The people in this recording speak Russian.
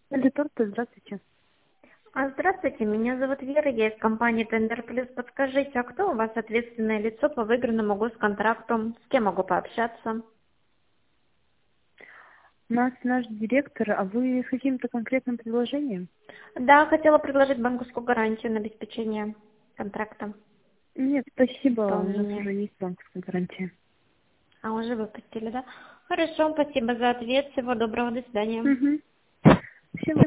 Литорта, здравствуйте. Здравствуйте, меня зовут Вера, я из компании Тендер Плюс. Подскажите, а кто у вас ответственное лицо по выигранному госконтракту? С кем могу пообщаться? У нас наш директор, а вы с каким-то конкретным предложением? Да, хотела предложить банковскую гарантию на обеспечение контракта Нет, спасибо, у нас исполнения. уже есть банковская гарантия. А уже выпустили, да? Хорошо, спасибо за ответ. Всего доброго, до свидания. Угу. Всем